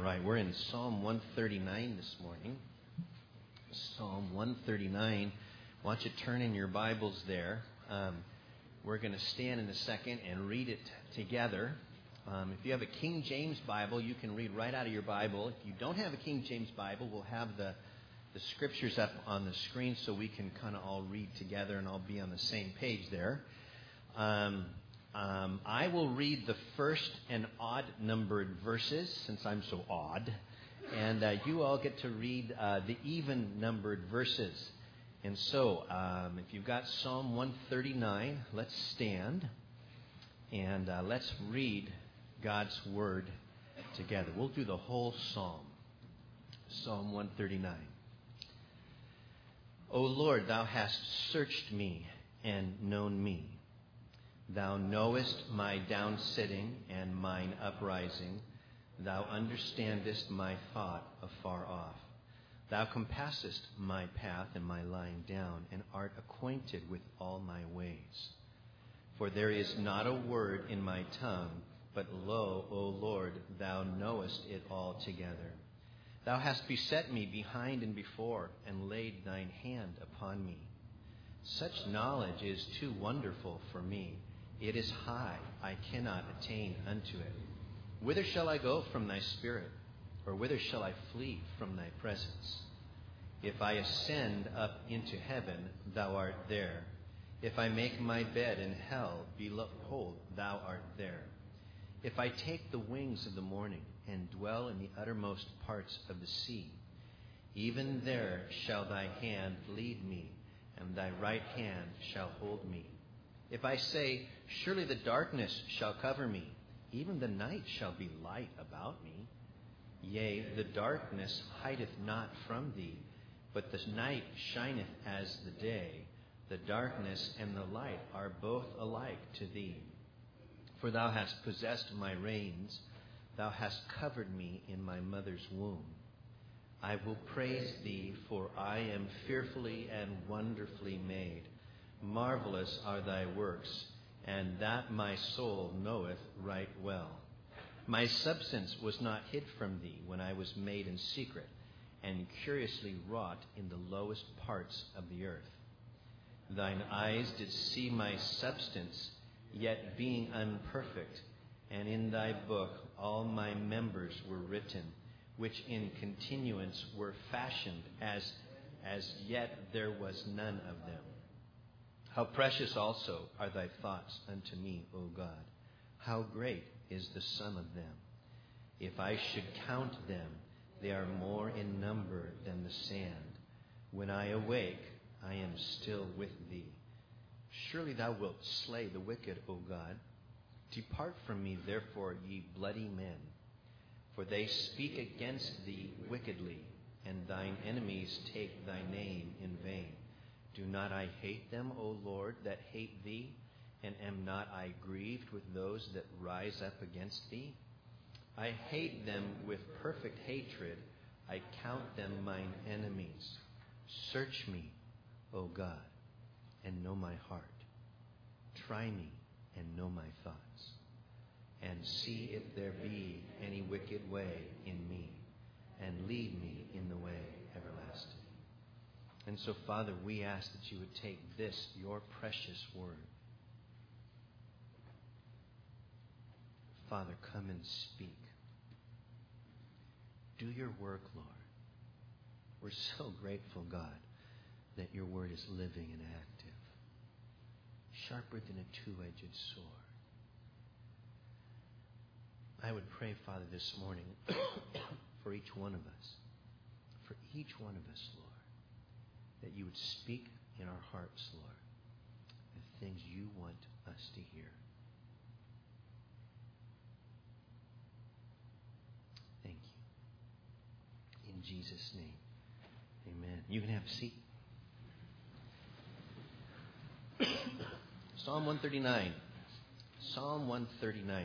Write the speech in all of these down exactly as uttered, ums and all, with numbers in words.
right, we're in Psalm one thirty-nine this morning. Psalm one thirty-nine. Why don't you turn in your Bibles there? Um, we're going to stand in a second and read it together. Um, if you have a King James Bible, you can read right out of your Bible. If you don't have a King James Bible, we'll have the, the scriptures up on the screen so we can kind of all read together and all be on the same page there. Um, um, I will read the first and odd-numbered verses, since I'm so odd. And uh, you all get to read uh, the even-numbered verses. And so, um, if you've got Psalm one thirty-nine, let's stand and uh, let's read God's Word together. We'll do the whole Psalm. Psalm one thirty-nine. O Lord, Thou hast searched me and known me. Thou knowest my downsitting and mine uprising. Thou understandest my thought afar off. Thou compassest my path and my lying down, and art acquainted with all my ways. For there is not a word in my tongue, but lo, O Lord, Thou knowest it altogether. Thou hast beset me behind and before, and laid Thine hand upon me. Such knowledge is too wonderful for me. It is high, I cannot attain unto it. Whither shall I go from Thy Spirit? Or whither shall I flee from Thy presence? If I ascend up into heaven, Thou art there. If I make my bed in hell, behold, Thou art there. If I take the wings of the morning and dwell in the uttermost parts of the sea, even there shall Thy hand lead me, and Thy right hand shall hold me. If I say, surely the darkness shall cover me, even the night shall be light about me. Yea, the darkness hideth not from Thee, but the night shineth as the day. The darkness and the light are both alike to Thee. For Thou hast possessed my reins, Thou hast covered me in my mother's womb. I will praise Thee, for I am fearfully and wonderfully made. Marvelous are Thy works, and that my soul knoweth right well. My substance was not hid from Thee when I was made in secret, and curiously wrought in the lowest parts of the earth. Thine eyes did see my substance, yet being unperfect, and in Thy book all my members were written, which in continuance were fashioned, as, as yet there was none of them. How precious also are Thy thoughts unto me, O God! How great is the sum of them! If I should count them, they are more in number than the sand. When I awake, I am still with Thee. Surely Thou wilt slay the wicked, O God. Depart from me, therefore, ye bloody men. For they speak against Thee wickedly, and Thine enemies take Thy name in vain. Do not I hate them, O Lord, that hate Thee? And am not I grieved with those that rise up against Thee? I hate them with perfect hatred. I count them mine enemies. Search me, O God, and know my heart. Try me and know my thoughts. And see if there be any wicked way in me, and lead me in the way everlasting. And so, Father, we ask that You would take this, Your precious word. Father, come and speak. Do Your work, Lord. We're so grateful, God, that Your word is living and active, sharper than a two-edged sword. I would pray, Father, this morning for each one of us, for each one of us, Lord, that You would speak in our hearts, Lord, the things You want us to hear. Thank You. In Jesus' name, amen. You can have a seat. Psalm one thirty-nine. Psalm one thirty-nine.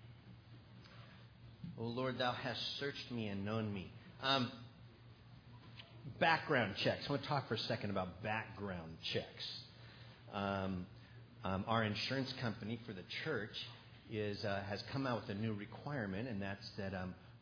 O Lord, Thou hast searched me and known me. Um, background checks. I want to talk for a second about background checks. Um, um, our insurance company for the church is uh, has come out with a new requirement, and that's that um,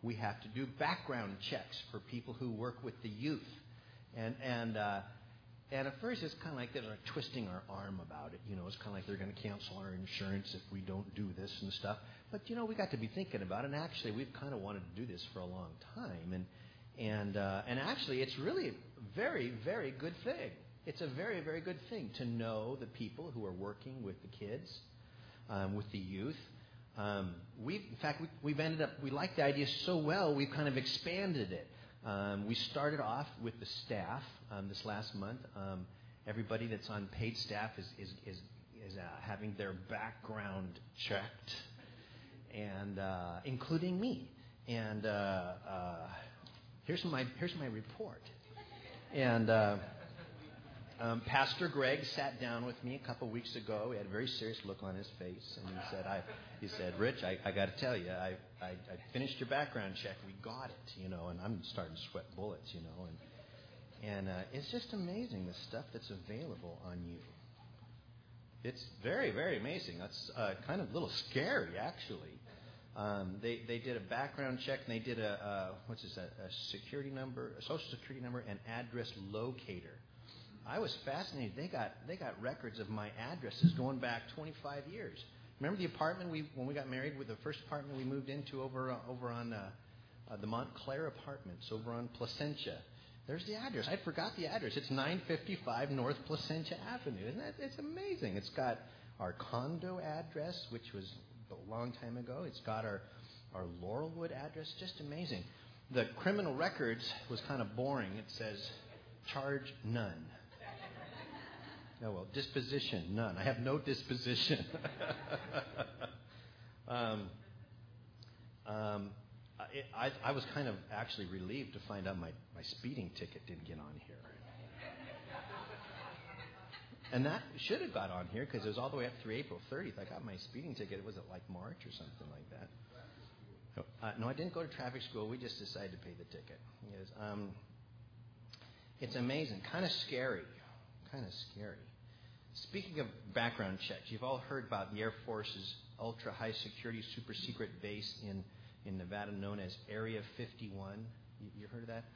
we have to do background checks for people who work with the youth. And and uh, and at first it's kind of like they're like twisting our arm about it. You know, it's kind of like they're going to cancel our insurance if we don't do this and stuff. But, you know, we got to be thinking about it. And actually, we've kind of wanted to do this for a long time. And and uh, and actually, it's really a very, very good thing. It's a very, very good thing to know the people who are working with the kids, um, with the youth. Um, we've, in fact, we, we've ended up, we like the idea so well, we've kind of expanded it. Um, we started off with the staff um, this last month. Um, everybody that's on paid staff is is is, is uh, having their background checked, and uh, including me. And uh, uh, here's my here's my report. And uh, um, Pastor Greg sat down with me a couple weeks ago. He had a very serious look on his face, and he said, "I." He said, "Rich, I, I got to tell you, I, I I finished your background check. We got it, you know." And I'm starting to sweat bullets, you know. And and uh, it's just amazing the stuff that's available on you. It's very, very amazing. That's uh, kind of a little scary, actually. Um, they they did a background check, and they did a uh, what's this? A, a security number, a social security number, and address locator. I was fascinated. They got they got records of my addresses going back twenty-five years. Remember the apartment we when we got married, with the first apartment we moved into over uh, over on uh, uh, the Montclair Apartments over on Placentia. There's the address. I forgot the address. It's nine fifty-five North Placentia Avenue. Isn't that? It's amazing. It's got our condo address, which was a long time ago. It's got our our Laurelwood address. Just amazing. The criminal records was kind of boring. It says charge none. Oh, well, disposition, none. I have no disposition. um, um, it, I, I was kind of actually relieved to find out my, my speeding ticket didn't get on here. And that should have got on here because it was all the way up through April thirtieth. I got my speeding ticket. Was it like March or something like that? Uh, no, I didn't go to traffic school. We just decided to pay the ticket. Yes, um, it's amazing. Kind of scary. Kind of scary. Speaking of background checks, you've all heard about the Air Force's ultra high security super secret base in, in Nevada known as Area fifty-one. You, you heard of that?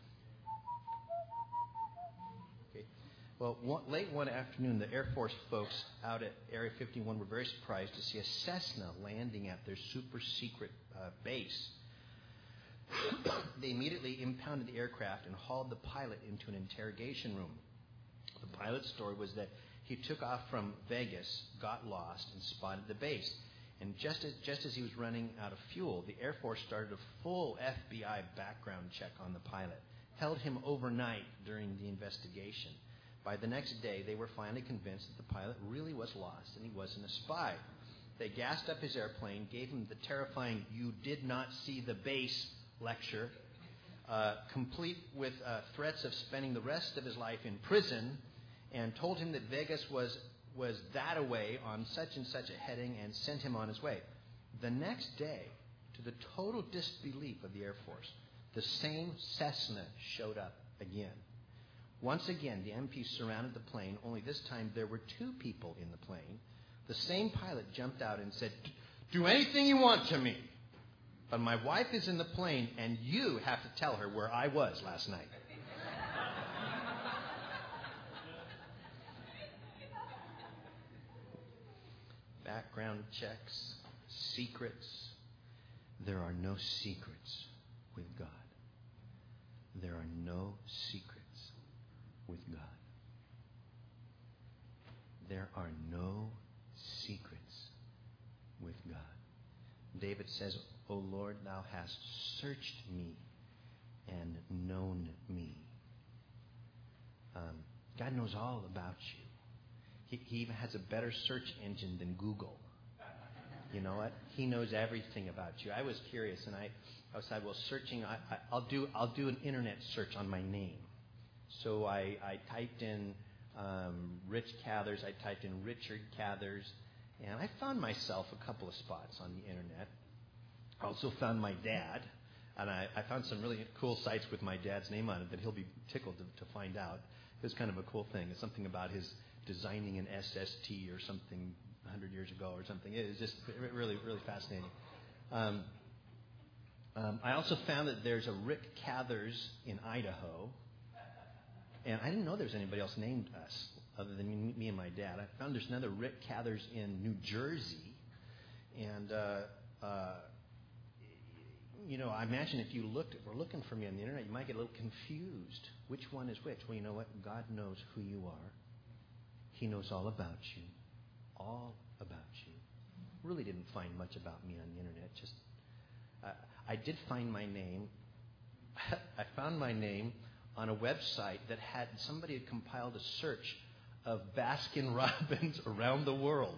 Okay. Well, one, late one afternoon, the Air Force folks out at Area fifty-one were very surprised to see a Cessna landing at their super secret uh, base. They immediately impounded the aircraft and hauled the pilot into an interrogation room. The pilot's story was that he took off from Vegas, got lost, and spotted the base. And just as, just as he was running out of fuel, the Air Force started a full F B I background check on the pilot, held him overnight during the investigation. By the next day, they were finally convinced that the pilot really was lost and he wasn't a spy. They gassed up his airplane, gave him the terrifying "you did not see the base" lecture, uh, complete with uh, threats of spending the rest of his life in prison, and told him that Vegas was was that away on such and such a heading, and sent him on his way. The next day, to the total disbelief of the Air Force, the same Cessna showed up again. Once again, the M P surrounded the plane, only this time there were two people in the plane. The same pilot jumped out and said, "Do anything you want to me, but my wife is in the plane, and you have to tell her where I was last night." Background checks, secrets. There are no secrets with God. There are no secrets with God. There are no secrets with God. David says, "O Lord, thou hast searched me and known me." Um, God knows all about you. He, he even has a better search engine than Google. You know what? He knows everything about you. I was curious, and I, I was like, well, searching. I, I, I'll do I'll do an internet search on my name. So I, I typed in um, Rich Cathers. I typed in Richard Cathers, and I found myself a couple of spots on the internet. I also found my dad, and I, I found some really cool sites with my dad's name on it that he'll be tickled to, to find out. It was kind of a cool thing. It's something about his designing an S S T or something one hundred years ago or something. It was just really, really fascinating. Um, Um, I also found that there's a Rick Cathers in Idaho. And I didn't know there was anybody else named us other than me, me and my dad. I found there's another Rick Cathers in New Jersey. And, uh, uh, you know, I imagine if you looked, if we're looking for me on the internet, you might get a little confused. Which one is which? Well, you know what? God knows who you are. He knows all about you. All about you. Really didn't find much about me on the internet. Just, uh, I did find my name. I found my name on a website that had, somebody had compiled a search of Baskin Robbins around the world.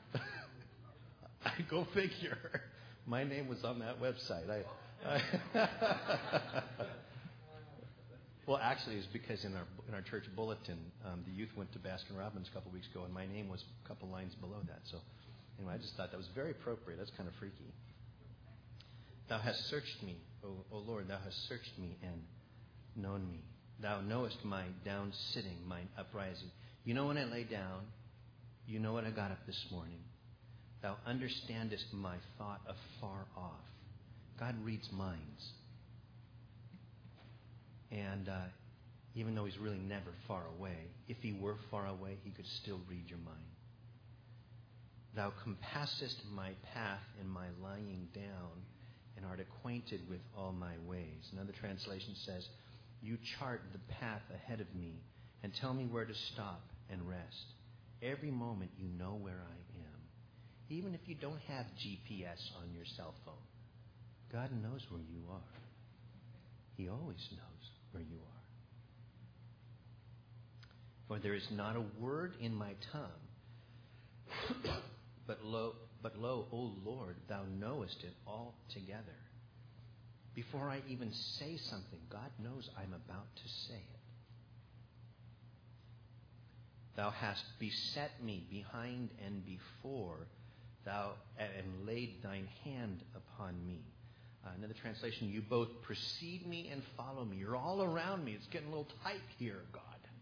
I go figure. My name was on that website. I, I well, actually, it's because in our in our church bulletin, um, the youth went to Baskin Robbins a couple weeks ago, and my name was a couple lines below that. So, anyway, I just thought that was very appropriate. That's kind of freaky. Thou hast searched me, O, o Lord. Thou hast searched me and known me. Thou knowest my down sitting, mine uprising. You know when I lay down. You know when I got up this morning. Thou understandest my thought afar off. God reads minds. And uh, even though he's really never far away, if he were far away, he could still read your mind. Thou compassest my path in my lying down and art acquainted with all my ways. Another translation says, you chart the path ahead of me and tell me where to stop and rest. Every moment you know where I am. Even if you don't have G P S on your cell phone, God knows where you are. He always knows where you are. For there is not a word in my tongue, but lo, but lo, O Lord, thou knowest it altogether. Before I even say something, God knows I'm about to say it. Thou hast beset me behind and before, thou and laid thine hand upon me. Uh, another translation, you both precede me and follow me. You're all around me. It's getting a little tight here, God.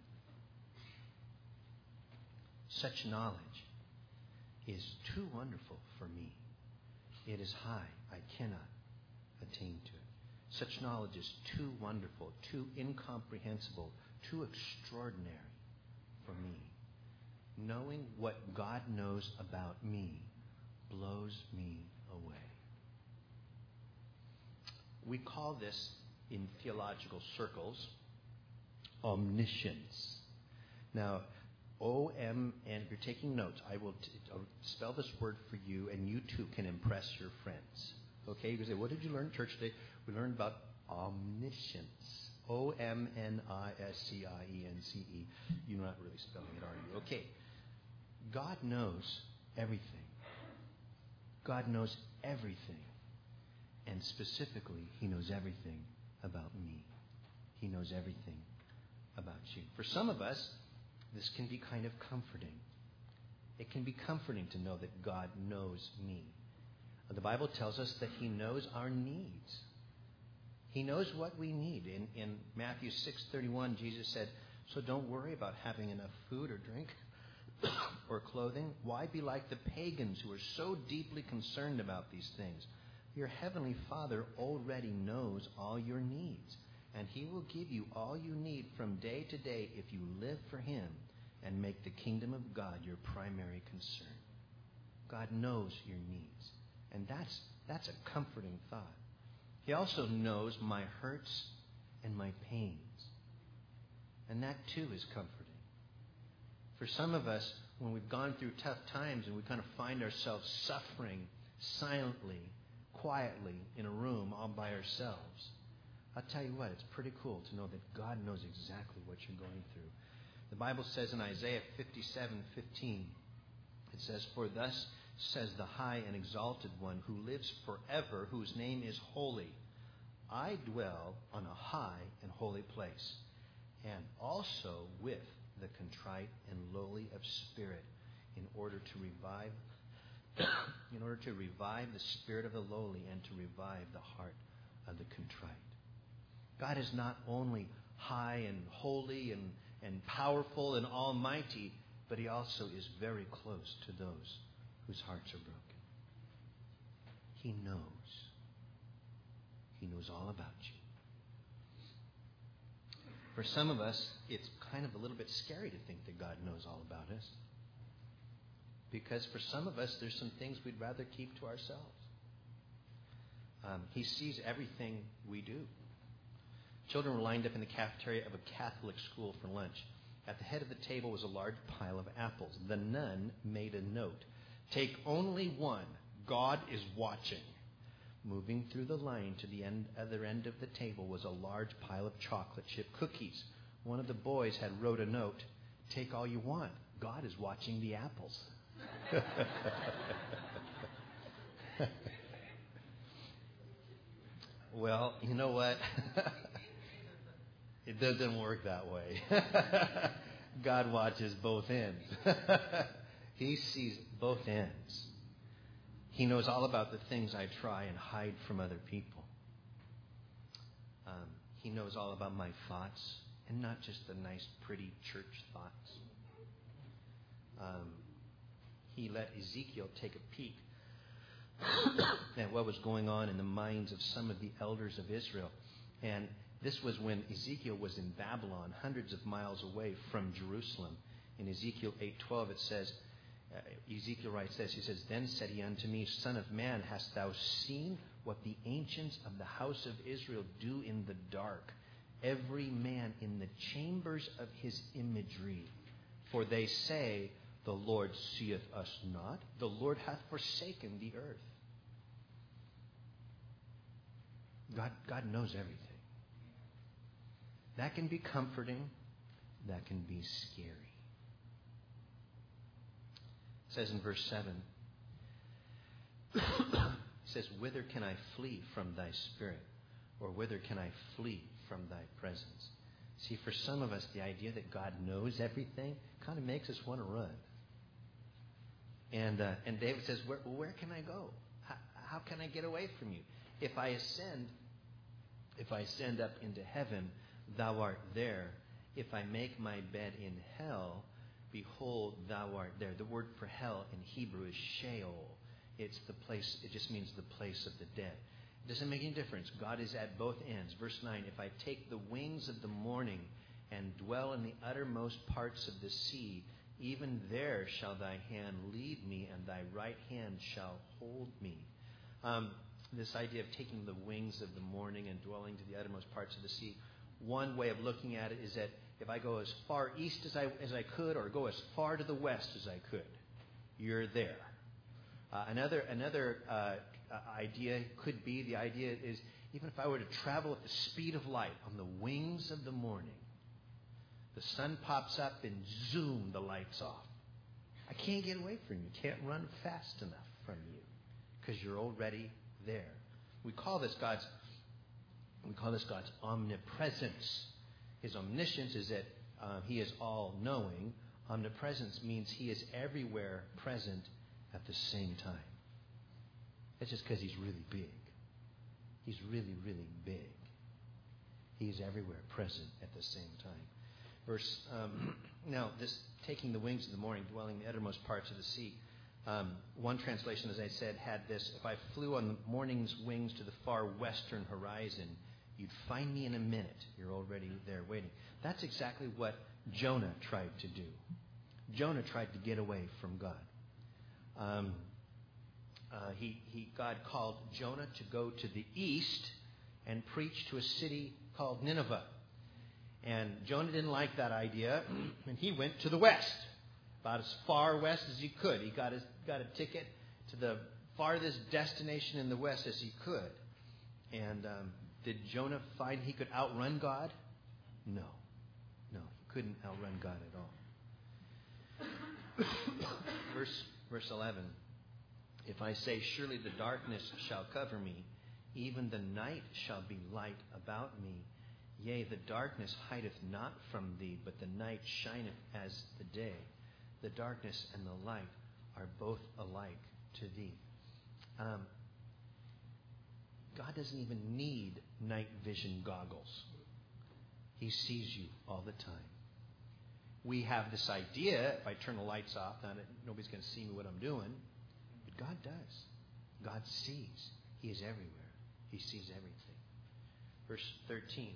Such knowledge is too wonderful for me. It is high. I cannot attain to it. Such knowledge is too wonderful, too incomprehensible, too extraordinary for me. Knowing what God knows about me blows me away. We call this, in theological circles, omniscience. Now, O M, and if you're taking notes, I will t- I'll spell this word for you, and you too can impress your friends. Okay? You can say, what did you learn in church today? We learned about omniscience. O M N I S C I E N C E. You're not really spelling it, are you? Okay. God knows everything. God knows everything. And specifically, he knows everything about me. He knows everything about you. For some of us, this can be kind of comforting. It can be comforting to know that God knows me. The Bible tells us that he knows our needs. He knows what we need. In, in Matthew six thirty-one, Jesus said, so don't worry about having enough food or drink or clothing. Why be like the pagans who are so deeply concerned about these things? Your heavenly Father already knows all your needs, and he will give you all you need from day to day if you live for him and make the kingdom of God your primary concern. God knows your needs, and that's that's a comforting thought. He also knows my hurts and my pains, and that too is comforting. For some of us, when we've gone through tough times and we kind of find ourselves suffering silently, quietly in a room all by ourselves, I'll tell you what, it's pretty cool to know that God knows exactly what you're going through. The Bible says in Isaiah fifty-seven fifteen, it says, for thus says the high and exalted one who lives forever, whose name is holy. I dwell on a high and holy place, and also with the contrite and lowly of spirit, in order to revive in order to revive the spirit of the lowly and to revive the heart of the contrite. God is not only high and holy and, and powerful and almighty, but he also is very close to those whose hearts are broken. He knows. He knows all about you. For some of us, it's kind of a little bit scary to think that God knows all about us. Because for some of us, there's some things we'd rather keep to ourselves. Um, he sees everything we do. Children were lined up in the cafeteria of a Catholic school for lunch. At the head of the table was a large pile of apples. The nun made a note. Take only one. God is watching. Moving through the line to the end, other end of the table was a large pile of chocolate chip cookies. One of the boys had wrote a note. Take all you want. God is watching the apples. Well, you know what? It doesn't work that way. God watches both ends. He sees both ends. He knows all about the things I try and hide from other people. Um, he knows all about my thoughts, and not just the nice, pretty church thoughts. Um, he let Ezekiel take a peek at what was going on in the minds of some of the elders of Israel. And this was when Ezekiel was in Babylon, hundreds of miles away from Jerusalem. In Ezekiel eight twelve, it says, uh, Ezekiel writes this, he says, Then said he unto me, Son of man, hast thou seen what the ancients of the house of Israel do in the dark, every man in the chambers of his imagery? For they say, The Lord seeth us not, the Lord hath forsaken the earth. God, God knows everything. That can be comforting. That can be scary. It says in verse seven, it says, Whither can I flee from thy spirit? Or whither can I flee from thy presence? See, for some of us, the idea that God knows everything kind of makes us want to run. And uh, and David says, where, where can I go? How, how can I get away from you? If I ascend, if I ascend up into heaven, thou art there. If I make my bed in hell, behold, thou art there. The word for hell in Hebrew is Sheol. It's the place, it just means the place of the dead. It doesn't make any difference. God is at both ends. Verse nine, if I take the wings of the morning and dwell in the uttermost parts of the sea, even there shall thy hand lead me, and thy right hand shall hold me. Um, this idea of taking the wings of the morning and dwelling to the uttermost parts of the sea, one way of looking at it is that if I go as far east as I as I could, or go as far to the west as I could, you're there. Uh, another another uh, idea could be, the idea is, even if I were to travel at the speed of light on the wings of the morning, the sun pops up and zoom, the lights off. I can't get away from you. Can't run fast enough from you because you're already there. We call this God's we call this God's omnipresence. His omniscience is that uh, He is all-knowing. Omnipresence means He is everywhere present at the same time. That's just because He's really big. He's really, really big. He is everywhere present at the same time. Verse um, now, this taking the wings of the morning, dwelling in the uttermost parts of the sea. Um, one translation, as I said, had this: if I flew on the morning's wings to the far western horizon, you'd find me in a minute. You're already there waiting. That's exactly what Jonah tried to do. Jonah tried to get away from God. Um, uh, he, he, God called Jonah to go to the east and preach to a city called Nineveh. And Jonah didn't like that idea, and he went to the west, about as far west as he could. He got his, got a ticket to the farthest destination in the west as he could. And um, did Jonah find he could outrun God? No. No, he couldn't outrun God at all. verse, verse eleven. If I say, surely the darkness shall cover me, even the night shall be light about me. Yea, the darkness hideth not from thee, but the night shineth as the day. The darkness and the light are both alike to thee. Um, God doesn't even need night vision goggles. He sees you all the time. We have this idea, if I turn the lights off, now nobody's going to see me what I'm doing. But God does. God sees. He is everywhere. He sees everything. Verse thirteen.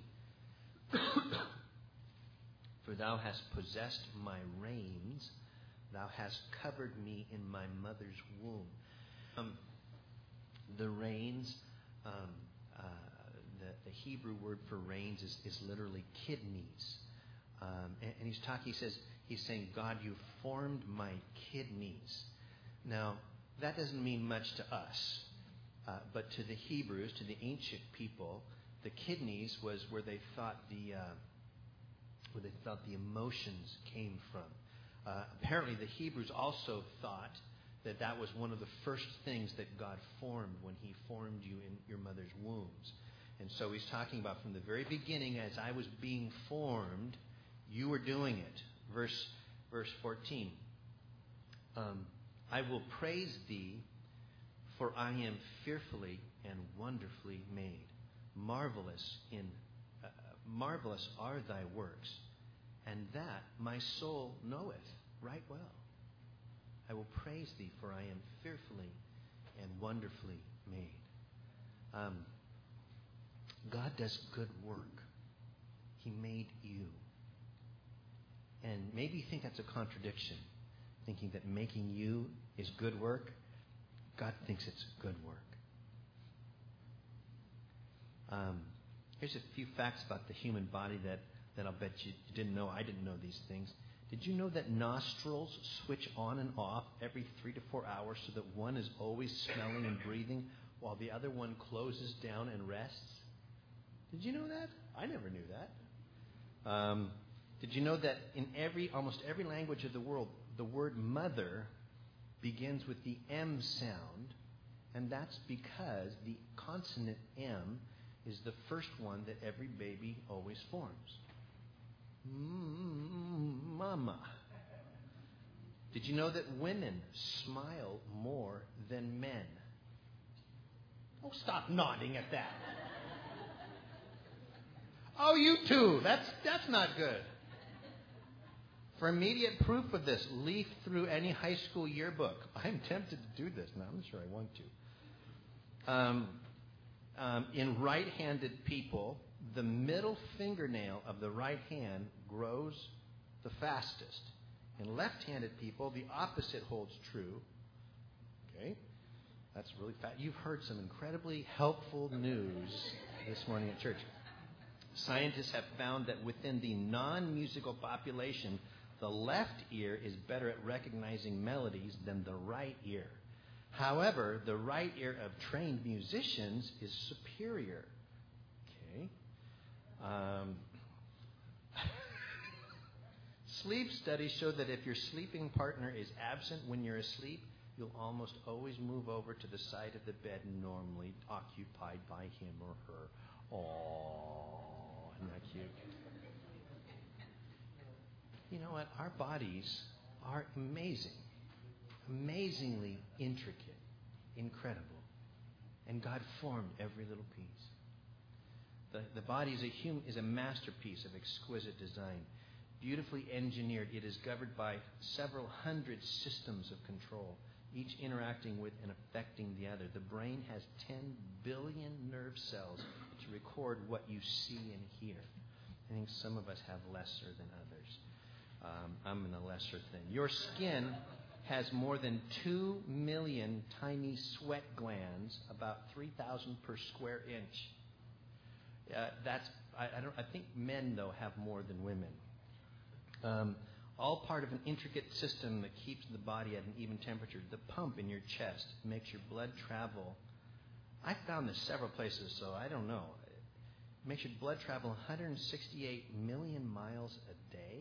For thou hast possessed my reins, thou hast covered me in my mother's womb. Um, the reins, um, uh, the, the Hebrew word for reins is, is literally kidneys. Um, and, and he's talking, he says, he's saying, God, you formed my kidneys. Now, that doesn't mean much to us, uh, but to the Hebrews, to the ancient people, the kidneys was where they thought the uh, where they thought the emotions came from. Uh, apparently, the Hebrews also thought that that was one of the first things that God formed when He formed you in your mother's wombs. And so He's talking about from the very beginning, as I was being formed, you were doing it. Verse verse fourteen. Um, I will praise Thee, for I am fearfully and wonderfully made. Marvelous in uh, marvelous are Thy works, and that my soul knoweth right well. I will praise Thee, for I am fearfully and wonderfully made. Um, God does good work. He made you. And maybe you think that's a contradiction, thinking that making you is good work. God thinks it's good work. Um, here's a few facts about the human body that, that I'll bet you, you didn't know. I didn't know these things. Did you know that nostrils switch on and off every three to four hours so that one is always smelling and breathing while the other one closes down and rests? Did you know that? I never knew that. Um, did you know that in every almost every language of the world, the word mother begins with the M sound, and that's because the consonant M is the first one that every baby always forms. Mm, mama. Did you know that women smile more than men? Oh, stop nodding at that. Oh, you too. That's that's not good. For immediate proof of this, leaf through any high school yearbook. I'm tempted to do this. Now, I'm not sure I want to. Um, um, in right-handed people, the middle fingernail of the right hand grows the fastest. In left-handed people, the opposite holds true. Okay? That's really fast. You've heard some incredibly helpful news this morning at church. Scientists have found that within the non-musical population, the left ear is better at recognizing melodies than the right ear. However, the right ear of trained musicians is superior. Okay. Um, sleep studies show that if your sleeping partner is absent when you're asleep, you'll almost always move over to the side of the bed normally occupied by him or her. Aww, isn't that cute? You know what? Our bodies are amazing, amazingly intricate, incredible. And God formed every little piece. The, the body is a, hum, is a masterpiece of exquisite design. Beautifully engineered, it is governed by several hundred systems of control, each interacting with and affecting the other. The brain has ten billion nerve cells to record what you see and hear. I think some of us have lesser than others. Um, I'm in a lesser thing. Your skin has more than two million tiny sweat glands, about three thousand per square inch. Uh, that's I, I don't. I think men though have more than women. Um, all part of an intricate system that keeps the body at an even temperature. The pump in your chest makes your blood travel. I found this several places, so I don't know. It makes your blood travel one hundred sixty-eight million miles a day.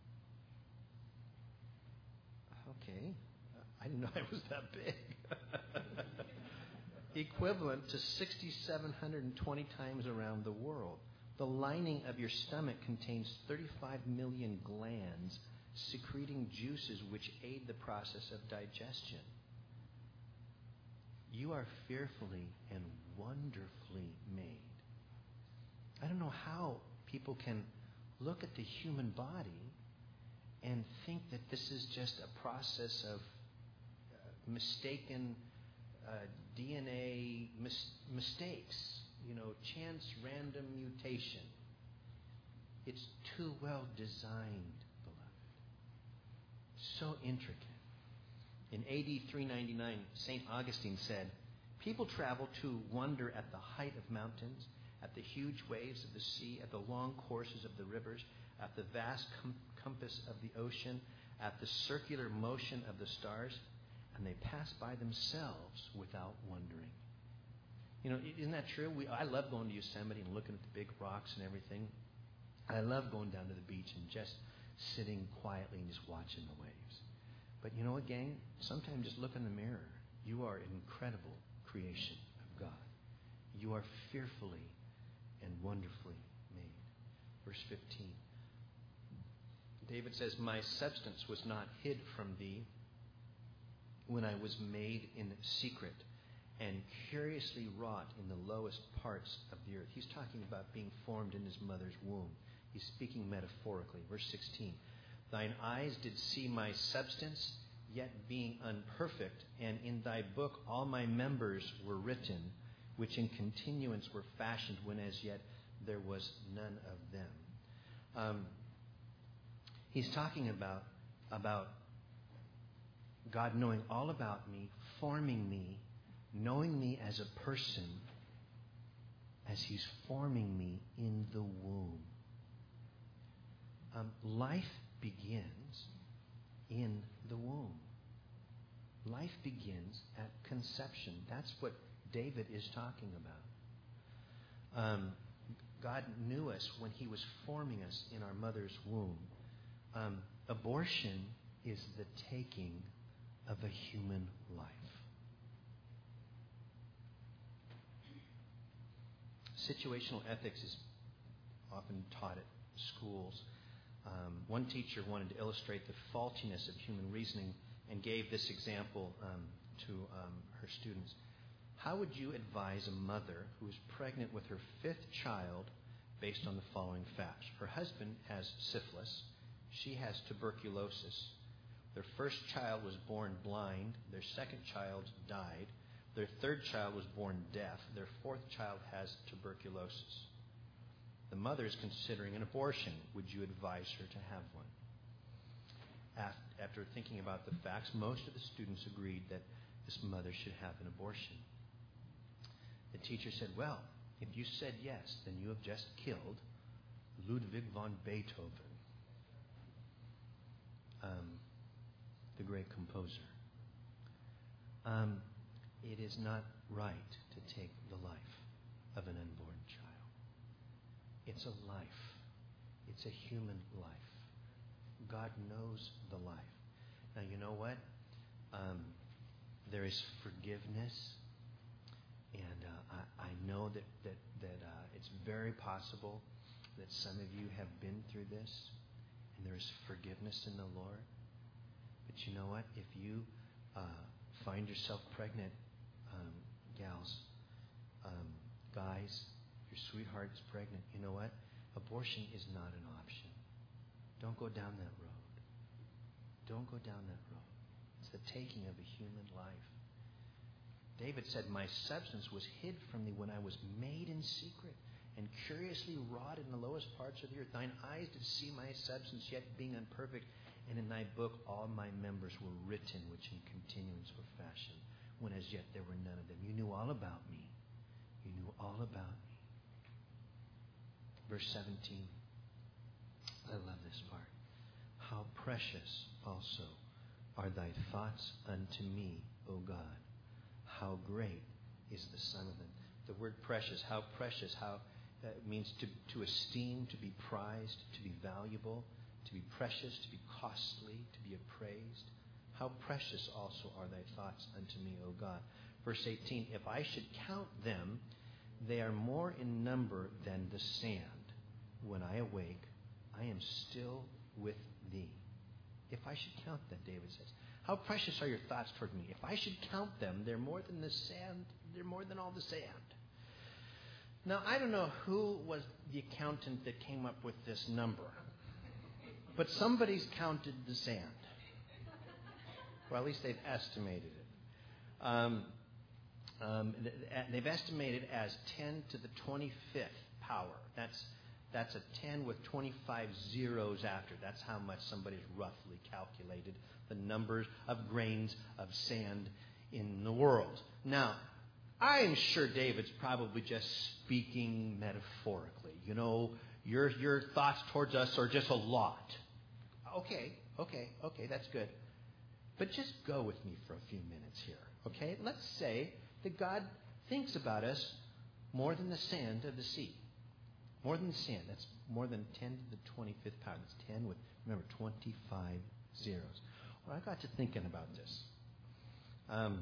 Okay. I didn't know it was that big. Equivalent to six thousand seven hundred twenty times around the world. The lining of your stomach contains thirty-five million glands secreting juices which aid the process of digestion. You are fearfully and wonderfully made. I don't know how people can look at the human body and think that this is just a process of uh, mistaken uh, D N A mis- mistakes. you know, chance random mutation. It's too well designed, beloved. So intricate. In A D three ninety-nine, Saint Augustine said, people travel to wonder at the height of mountains, at the huge waves of the sea, at the long courses of the rivers, at the vast com- compass of the ocean, at the circular motion of the stars, and they pass by themselves without wondering. You know, isn't that true? We, I love going to Yosemite and looking at the big rocks and everything. I love going down to the beach and just sitting quietly and just watching the waves. But you know what, gang? Sometimes just look in the mirror. You are an incredible creation of God. You are fearfully and wonderfully made. Verse fifteen. David says, my substance was not hid from thee when I was made in secret and curiously wrought in the lowest parts of the earth. He's talking about being formed in his mother's womb. He's speaking metaphorically. Verse sixteen. Thine eyes did see my substance, yet being unperfect, and in thy book all my members were written, which in continuance were fashioned, when as yet there was none of them. Um, he's talking about, about God knowing all about me, forming me, knowing me as a person, as he's forming me in the womb. Um, life begins in the womb. Life begins at conception. That's what David is talking about. Um, God knew us when he was forming us in our mother's womb. Um, abortion is the taking of a human life. Situational ethics is often taught at schools. Um, one teacher wanted to illustrate the faultiness of human reasoning and gave this example um, to um, her students. How would you advise a mother who is pregnant with her fifth child based on the following facts? Her husband has syphilis. She has tuberculosis. Their first child was born blind. Their second child died. Their third child was born deaf. Their fourth child has tuberculosis. The mother is considering an abortion. Would you advise her to have one? After thinking about the facts, most of the students agreed that this mother should have an abortion. The teacher said, well, if you said yes, then you have just killed Ludwig von Beethoven, um, the great composer. Um, it is not right to take the life of an unborn child. It's a life. It's a human life. God knows the life. Now, you know what? Um, there is forgiveness. And uh, I, I know that, that, that uh, it's very possible that some of you have been through this. And there is forgiveness in the Lord. But you know what? If you uh, find yourself pregnant, um, gals, um, guys, your sweetheart is pregnant, you know what? Abortion is not an option. Don't go down that road. Don't go down that road. It's the taking of a human life. David said, my substance was hid from thee when I was made in secret and curiously wrought in the lowest parts of the earth. Thine eyes did see my substance, yet being unperfect, and in thy book all my members were written, which in continuance were fashioned, when as yet there were none of them. You knew all about me. You knew all about me. Verse seventeen. I love this part. How precious also are thy thoughts unto me, O God. How great is the sum of them. The word precious, how precious, how uh, means to, to esteem, to be prized, to be valuable, to be precious, to be costly, to be appraised. How precious also are thy thoughts unto me, O God. Verse eighteen, if I should count them, they are more in number than the sand. When I awake, I am still with thee. If I should count them, David says. How precious are your thoughts toward me? If I should count them, they're more than the sand. They're more than all the sand. Now, I don't know who was the accountant that came up with this number. But somebody's counted the sand. Or at least they've estimated it. Um, Um, they've estimated as ten to the twenty-fifth power. That's that's a ten with twenty-five zeros after. That's how much somebody's roughly calculated the numbers of grains of sand in the world. Now, I'm sure David's probably just speaking metaphorically. You know, your your thoughts towards us are just a lot. Okay, okay, okay, that's good. But just go with me for a few minutes here, okay? Let's say that God thinks about us more than the sand of the sea. More than the sand. That's more than ten to the twenty-fifth power. That's ten with, remember, twenty-five zeros. Well, I got to thinking about this. Um,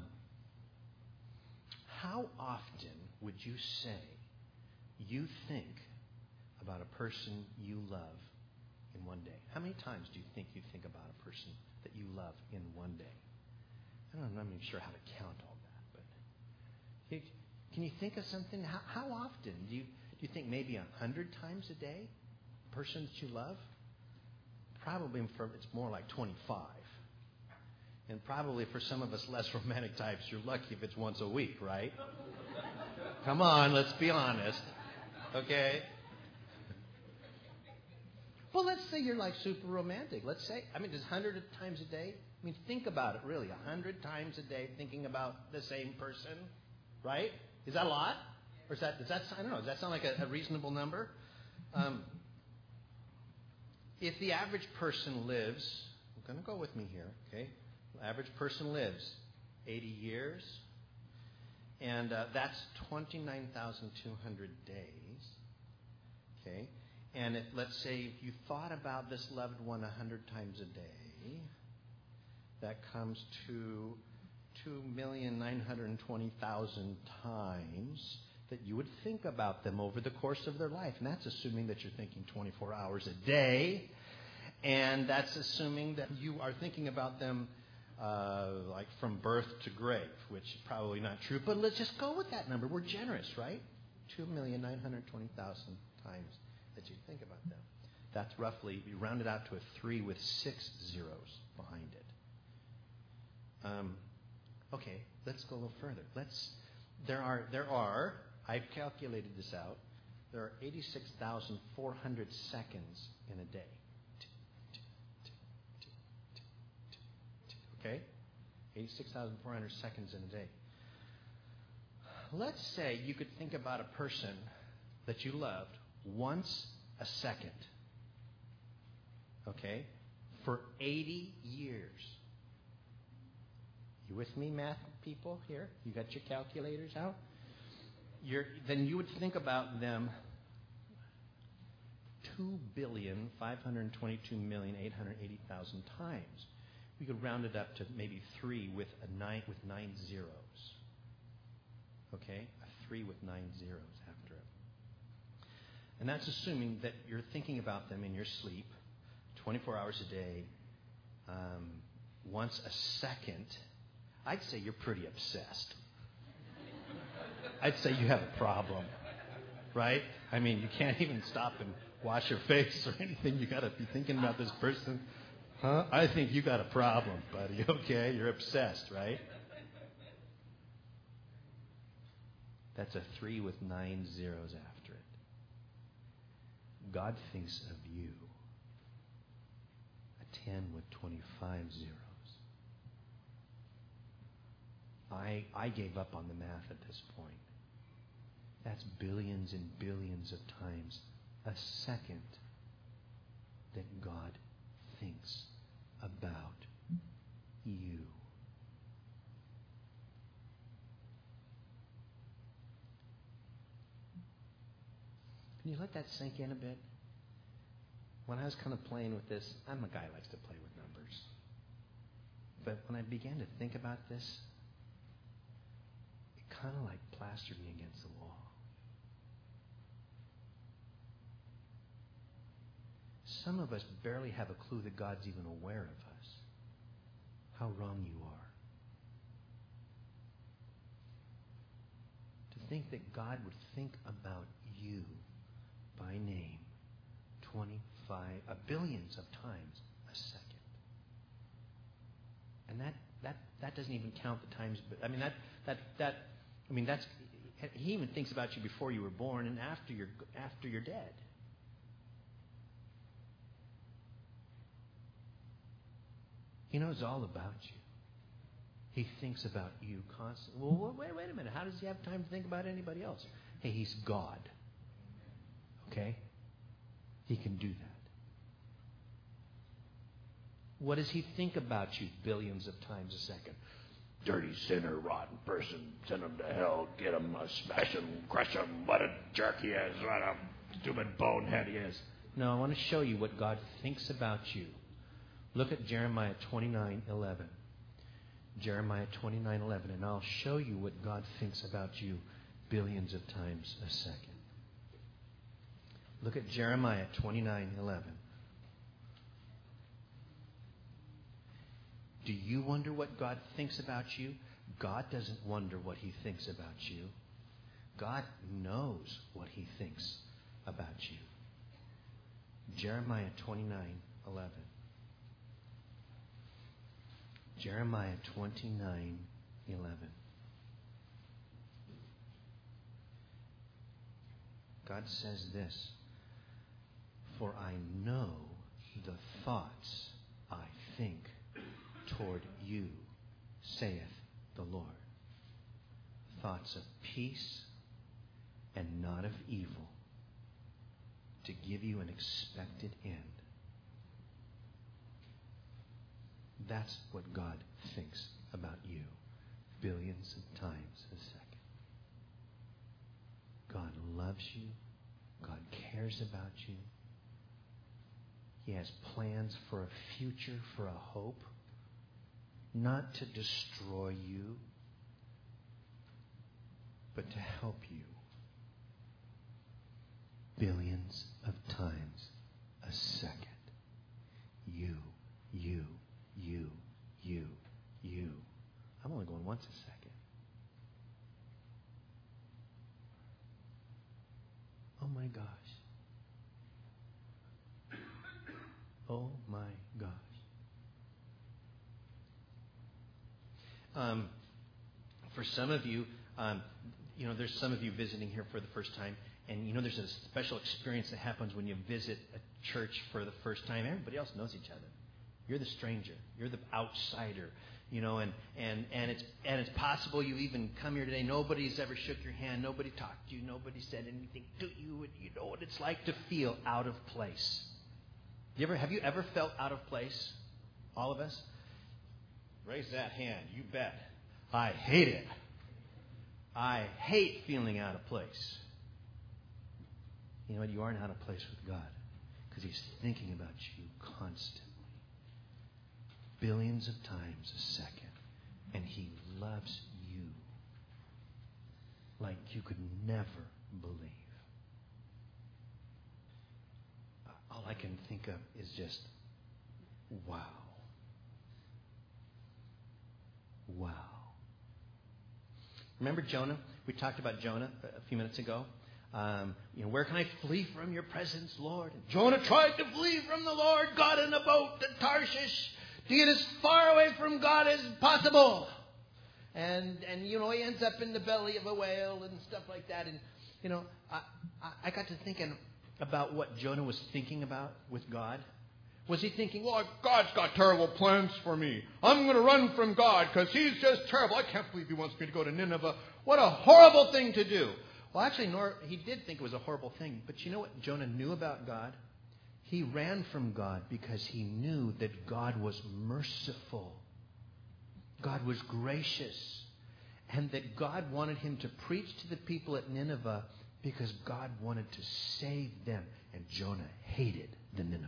how often would you say you think about a person you love in one day? How many times do you think you think about a person that you love in one day? I don't know, I'm not even sure how to count all that, but you, can you think of something? How, how often? Do you, do you think maybe a hundred times a day? A person that you love? Probably for, it's more like twenty-five. And probably for some of us less romantic types, you're lucky if it's once a week, right? Come on, let's be honest. Okay? Well, let's say you're like super romantic. Let's say, I mean, does a hundred times a day? I mean, think about it, really. A hundred times a day thinking about the same person, right? Is that a lot? Or is that, does that, I don't know, does that sound like a, a reasonable number? Um, if the average person lives, I'm going to go with me here, okay? The average person lives eighty years, and uh, that's twenty-nine thousand two hundred days, okay? And if, let's say if you thought about this loved one a hundred times a day, that comes to two million nine hundred twenty thousand times that you would think about them over the course of their life. And that's assuming that you're thinking twenty-four hours a day. And that's assuming that you are thinking about them uh, like from birth to grave, which is probably not true. But let's just go with that number. We're generous, right? two million nine hundred twenty thousand times that you think about them. That's roughly, you round it out to a three with six zeros behind it. Um, okay, let's go a little further. Let's. There are there are. I've calculated this out. There are eighty-six thousand four hundred seconds in a day. Okay, eighty-six thousand four hundred seconds in a day. Let's say you could think about a person that you loved once a second, okay, for eighty years. You with me, math people here? You got your calculators out? You're, then you would think about them two billion five hundred twenty-two million eight hundred eighty thousand times. We could round it up to maybe three with a nine with nine zeros. Okay, a three with nine zeros after it. And that's assuming that you're thinking about them in your sleep, twenty-four hours a day, um, once a second. I'd say you're pretty obsessed. I'd say you have a problem, right? I mean, you can't even stop and wash your face or anything. You got to be thinking about this person. Huh? I think you got a problem, buddy. Okay, you're obsessed, right? That's a three with nine zeros after it. God thinks of you. A ten with twenty-five zeros. I, I gave up on the math at this point. That's billions and billions of times a second that God thinks about you. Can you let that sink in a bit? When I was kind of playing with this, I'm a guy who likes to play with numbers. But when I began to think about this, it kind of like plastered me against the wall. Some of us barely have a clue that God's even aware of us. How wrong you are. To think that God would think about you by name twenty-five, uh, billions of times a second. And that, that, that doesn't even count the times, but I mean, that, that, that, I mean, that's he even thinks about you before you were born and after you're after you're dead. He knows all about you. He thinks about you constantly. Well, wait, wait a minute. How does he have time to think about anybody else? Hey, he's God. Okay? He can do that. What does he think about you billions of times a second? Dirty sinner, rotten person, send him to hell, get him, uh, smash him, crush him, what a jerk he is, what a stupid bonehead he is. No, I want to show you what God thinks about you. Look at Jeremiah twenty-nine eleven. Jeremiah twenty-nine eleven, and I'll show you what God thinks about you billions of times a second. Look at Jeremiah twenty-nine eleven. Do you wonder what God thinks about you? God doesn't wonder what He thinks about you. God knows what He thinks about you. Jeremiah twenty-nine eleven. Jeremiah twenty-nine eleven. God says this, "For I know the thoughts I think toward you, saith the Lord, thoughts of peace and not of evil, to give you an expected end." That's what God thinks about you billions of times a second. God loves you. God cares about you. He has plans for a future, for a hope, not to destroy you, but to help you billions of times a second. You, you, you, you, you. I'm only going once a second. Oh my gosh. Oh my gosh. Um, for some of you, um, you know, there's some of you visiting here for the first time, and you know there's a special experience that happens when you visit a church for the first time. Everybody else knows each other. You're the stranger. You're the outsider. You know, and, and, and it's and it's possible you even come here today. Nobody's ever shook your hand. Nobody talked to you. Nobody said anything to you. And you know what it's like to feel out of place. You ever have you ever felt out of place? All of us? Raise that hand. You bet. I hate it. I hate feeling out of place. You know what? You aren't out of place with God because He's thinking about you constantly. Billions of times a second. And He loves you like you could never believe. All I can think of is just, wow. Wow. Remember Jonah? We talked about Jonah a few minutes ago. Um, you know, where can I flee from your presence, Lord? And Jonah tried to flee from the Lord, got in a boat to Tarshish to get as far away from God as possible. And, and you know, he ends up in the belly of a whale and stuff like that. And, you know, I, I, I got to thinking about what Jonah was thinking about with God. Was he thinking, well, God's got terrible plans for me. I'm going to run from God because He's just terrible. I can't believe He wants me to go to Nineveh. What a horrible thing to do. Well, actually, nor, he did think it was a horrible thing. But you know what Jonah knew about God? He ran from God because he knew that God was merciful. God was gracious. And that God wanted him to preach to the people at Nineveh because God wanted to save them. And Jonah hated the Ninevites.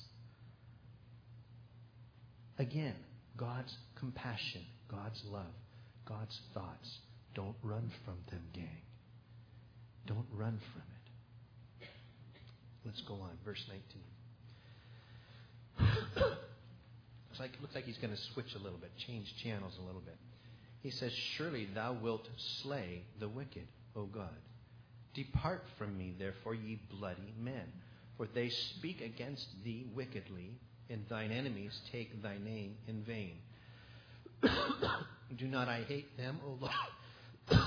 Again, God's compassion, God's love, God's thoughts. Don't run from them, gang. Don't run from it. Let's go on. Verse nineteen. looks, like, looks like he's going to switch a little bit, change channels a little bit. He says, surely thou wilt slay the wicked, O God. Depart from me, therefore, ye bloody men. For they speak against thee wickedly, and thine enemies take thy name in vain. Do not I hate them, O Lord?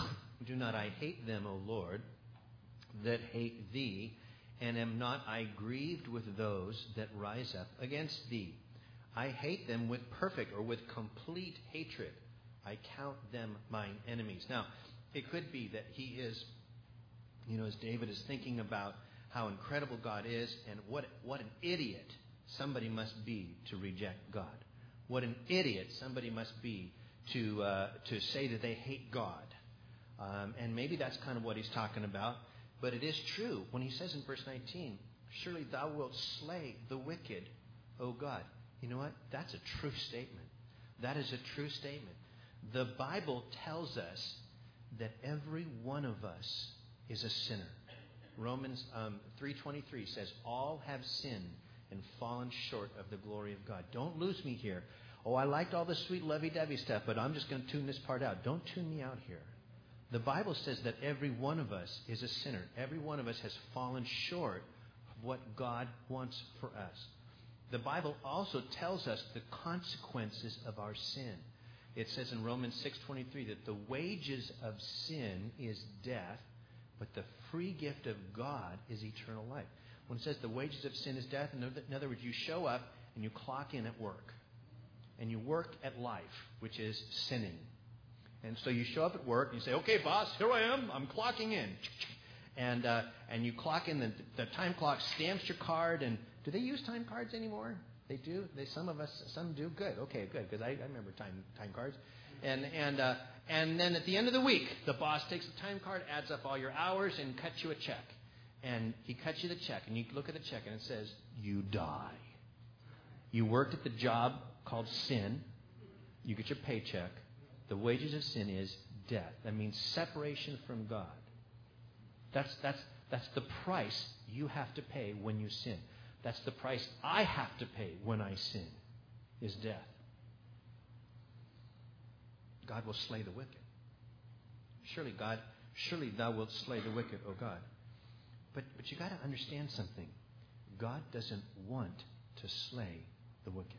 Do not I hate them, O Lord, that hate thee, and am not I grieved with those that rise up against thee? I hate them with perfect or with complete hatred. I count them mine enemies. Now, it could be that he is, you know, as David is thinking about how incredible God is and what, what an idiot somebody must be to reject God. What an idiot somebody must be to uh, to say that they hate God. Um, and maybe that's kind of what he's talking about. But it is true when he says in verse nineteen, surely thou wilt slay the wicked, O God. You know what? That's a true statement. That is a true statement. The Bible tells us that every one of us is a sinner. Romans um, three twenty-three says, all have sinned and fallen short of the glory of God. Don't lose me here. Oh, I liked all the sweet lovey-dovey stuff, but I'm just going to tune this part out. Don't tune me out here. The Bible says that every one of us is a sinner. Every one of us has fallen short of what God wants for us. The Bible also tells us the consequences of our sin. It says in Romans six twenty-three that the wages of sin is death, but the free gift of God is eternal life. When it says the wages of sin is death, in other words, you show up and you clock in at work. And you work at life, which is sinning. And so you show up at work and you say, okay, boss, here I am. I'm clocking in. And uh, and you clock in. The, the time clock stamps your card. And do they use time cards anymore? They do. They some of us some do. Good. Okay, good. Because I, I remember time time cards. And and uh, and then at the end of the week, the boss takes the time card, adds up all your hours, and cuts you a check. And he cuts you the check, and you look at the check, and it says, you die. You worked at the job called sin. You get your paycheck. The wages of sin is death. That means separation from God. That's that's that's the price you have to pay when you sin. That's the price I have to pay when I sin, is death. God will slay the wicked. Surely, God, surely thou wilt slay the wicked, O God. But but you got to understand something. God doesn't want to slay the wicked.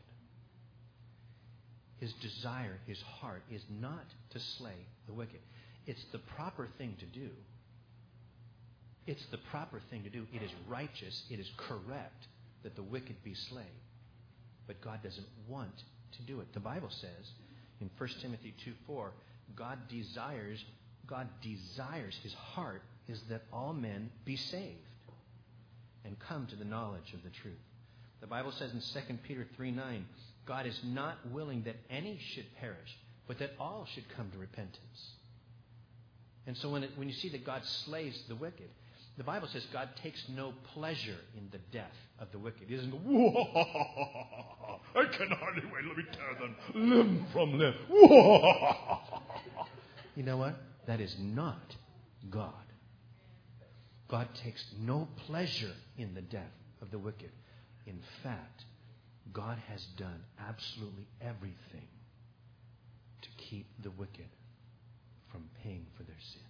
His desire, his heart, is not to slay the wicked. It's the proper thing to do. It's the proper thing to do. It is righteous. It is correct that the wicked be slain. But God doesn't want to do it. The Bible says in First Timothy two four, God desires, God desires, his heart is that all men be saved and come to the knowledge of the truth. The Bible says in Second Peter three nine, God is not willing that any should perish, but that all should come to repentance. And so when it, when you see that God slays the wicked, the Bible says God takes no pleasure in the death of the wicked. He doesn't go, whoa, I can hardly wait, let me tear them limb from limb. Whoa. You know what? That is not God. God takes no pleasure in the death of the wicked. In fact, God has done absolutely everything to keep the wicked from paying for their sins.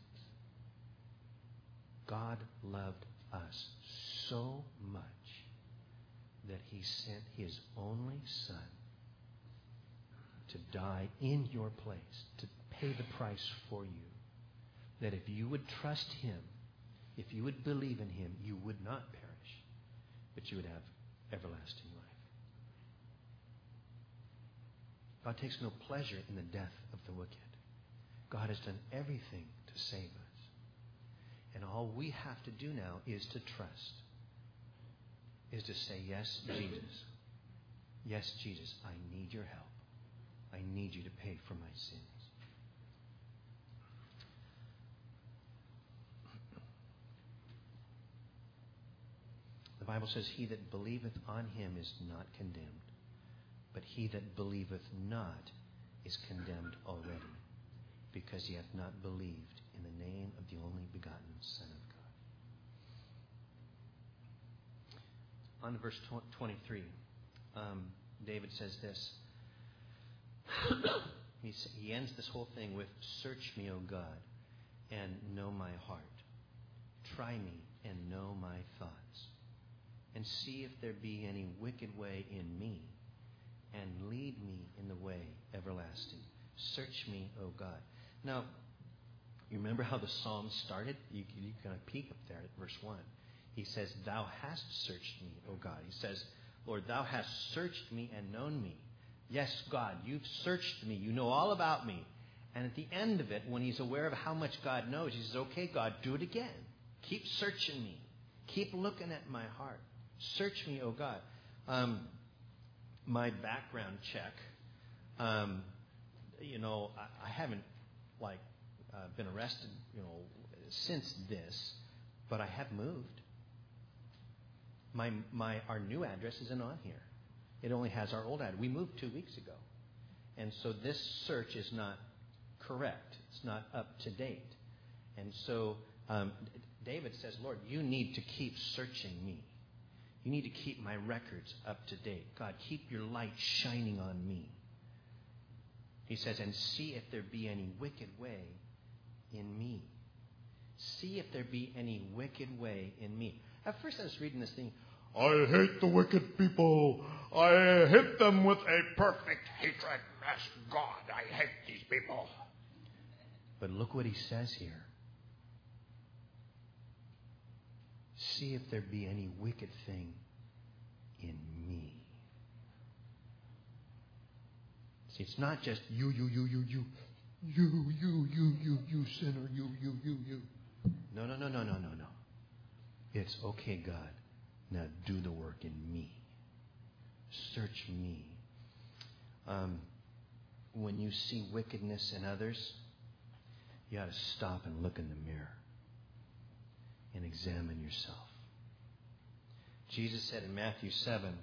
God loved us so much that he sent his only Son to die in your place, to pay the price for you. That if you would trust him, if you would believe in him, you would not perish, but you would have everlasting life. God takes no pleasure in the death of the wicked. God has done everything to save us. And all we have to do now is to trust. Is to say, yes, Jesus. Yes, Jesus, I need your help. I need you to pay for my sins. The Bible says, he that believeth on him is not condemned, but he that believeth not is condemned already, because he hath not believed in the name of the only begotten Son of God. On verse twenty-three, um, David says this. he, he ends this whole thing with, search me, O God, and know my heart. Try me and know my thoughts. And see if there be any wicked way in me, and lead me in the way everlasting. Search me, O God. Now, You remember how the psalm started? You, you can peek up there at verse one. He says, Thou hast searched me, O God. He says, Lord, Thou hast searched me and known me. Yes, God, You've searched me. You know all about me. And at the end of it, when he's aware of how much God knows, he says, okay, God, do it again. Keep searching me. Keep looking at my heart. Search me, O God. Um, my background check, um, you know, I, I haven't, like, uh, been arrested, you know, since this, but I have moved. My my our new address isn't on here. It only has our old address. We moved two weeks ago. And so this search is not correct. It's not up to date. And so um, David says, Lord, You need to keep searching me. You need to keep my records up to date. God, keep Your light shining on me. He says, and see if there be any wicked way in me. See if there be any wicked way in me. At first I was reading this thing, I hate the wicked people. I hate them with a perfect hatred. As God, I hate these people. But look what he says here. See if there be any wicked thing in me. See, it's not just you, you, you, you, you. You, you, you, you, you sinner, you, you, you, you. No, no, no, no, no, no, no. It's okay, God. Now do the work in me. Search me. Um, when you see wickedness in others, you ought to stop and look in the mirror and examine yourself. Jesus said in Matthew seven,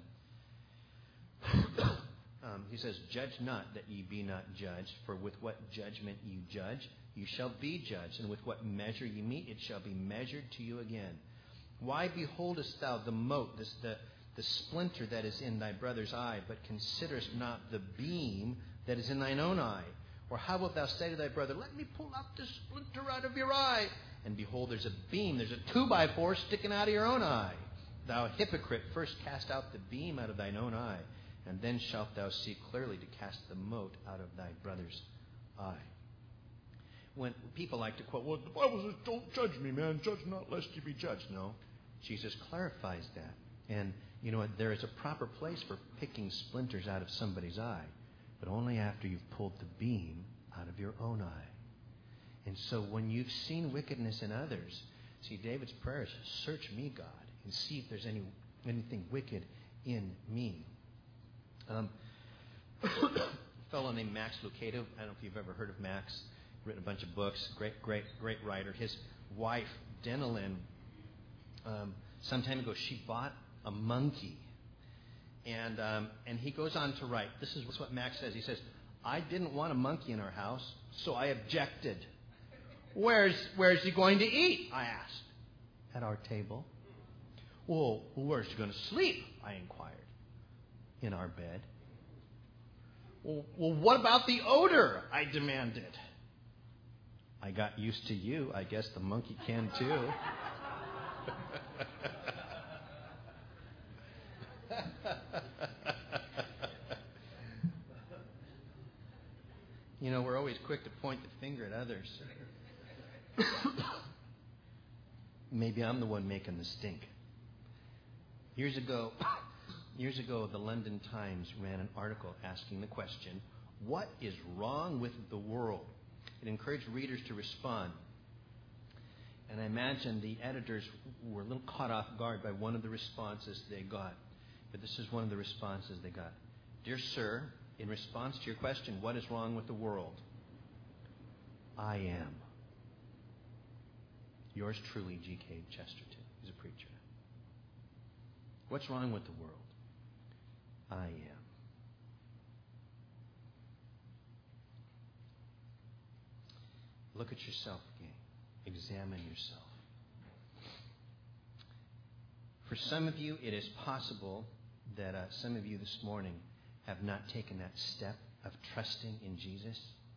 um, he says, Judge not that ye be not judged, for with what judgment you judge, you shall be judged, and with what measure ye meet, it shall be measured to you again. Why beholdest thou the mote, this, the, the splinter that is in thy brother's eye, but considerest not the beam that is in thine own eye? Or how wilt thou say to thy brother, let me pull out the splinter out of your eye? And behold, there's a beam, there's a two by four sticking out of your own eye. Thou hypocrite, first cast out the beam out of thine own eye, and then shalt thou see clearly to cast the mote out of thy brother's eye. When people like to quote, well, the Bible says, don't judge me, man. Judge not, lest you be judged. No, Jesus clarifies that. And you know what? There is a proper place for picking splinters out of somebody's eye, but only after you've pulled the beam out of your own eye. And so when you've seen wickedness in others, see, David's prayer is, search me, God, and see if there's any anything wicked in me. Um, a fellow named Max Lucado, I don't know if you've ever heard of Max, written a bunch of books, great, great, great writer. His wife, Denalyn, um, some time ago, she bought a monkey. And um, and he goes on to write, this is what Max says. He says, I didn't want a monkey in our house, so I objected. Where's, where's he going to eat? I asked. At our table. Well, where's he going to sleep? I inquired. In our bed. Well, well, what about the odor? I demanded. I got used to you. I guess the monkey can too. You know, we're always quick to point the finger at others. Maybe I'm the one making the stink. Years ago, years ago, the London Times ran an article asking the question, what is wrong with the world? It encouraged readers to respond. And I imagine the editors were a little caught off guard by one of the responses they got. But this is one of the responses they got. Dear sir, in response to your question, what is wrong with the world? I am. Yours truly, G K Chesterton. He's a preacher. What's wrong with the world? I am. Look at yourself again. Examine yourself. For some of you, it is possible that uh, some of you this morning have not taken that step of trusting in Jesus.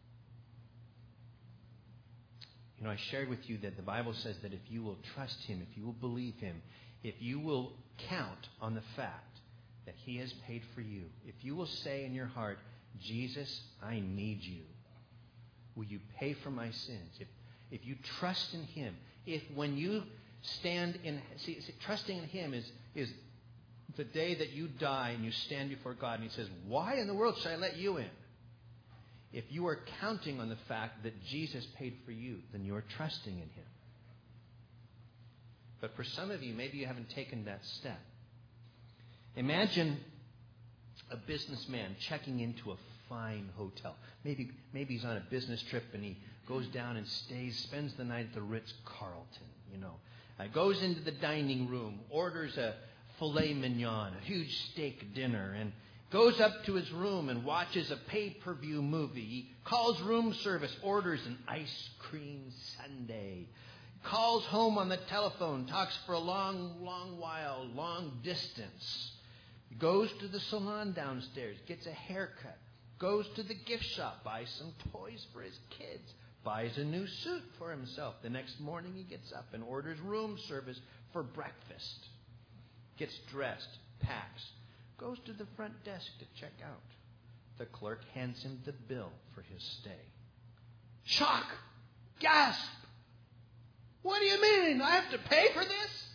You know, I shared with you that the Bible says that if you will trust Him, if you will believe Him, if you will count on the fact that He has paid for you, if you will say in your heart, Jesus, I need you. Will you pay for my sins? If, if you trust in Him, if when you stand in, see, see, trusting in Him is, is the day that you die and you stand before God and He says, why in the world should I let you in? If you are counting on the fact that Jesus paid for you, then you are trusting in Him. But for some of you, maybe you haven't taken that step. Imagine a businessman checking into a fine hotel. Maybe, maybe he's on a business trip and he goes down and stays, spends the night at the Ritz-Carlton, you know. Uh, goes into the dining room, orders a filet mignon, a huge steak dinner, and goes up to his room and watches a pay-per-view movie. He calls room service, orders an ice cream sundae. Calls home on the telephone, talks for a long, long while, long distance. Goes to the salon downstairs, gets a haircut. Goes to the gift shop, buys some toys for his kids. Buys a new suit for himself. The next morning he gets up and orders room service for breakfast. Gets dressed, packs, goes to the front desk to check out. The clerk hands him the bill for his stay. Shock! Gasp! What do you mean? I have to pay for this?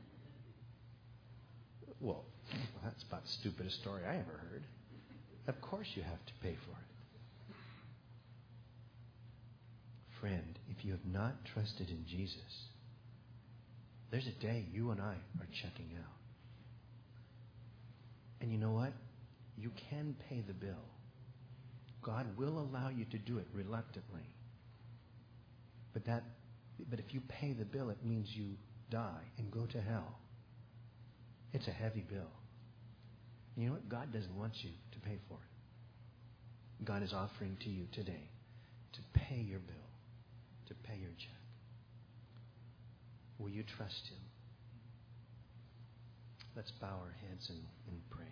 Well, that's about the stupidest story I ever heard. Of course you have to pay for it. Friend, if you have not trusted in Jesus, there's a day you and I are checking out. And you know what? You can pay the bill. God will allow you to do it reluctantly. But that, but if you pay the bill, it means you die and go to hell. It's a heavy bill. You know what? God doesn't want you to pay for it. God is offering to you today to pay your bill, to pay your check. Will you trust Him? Let's bow our heads and, and pray.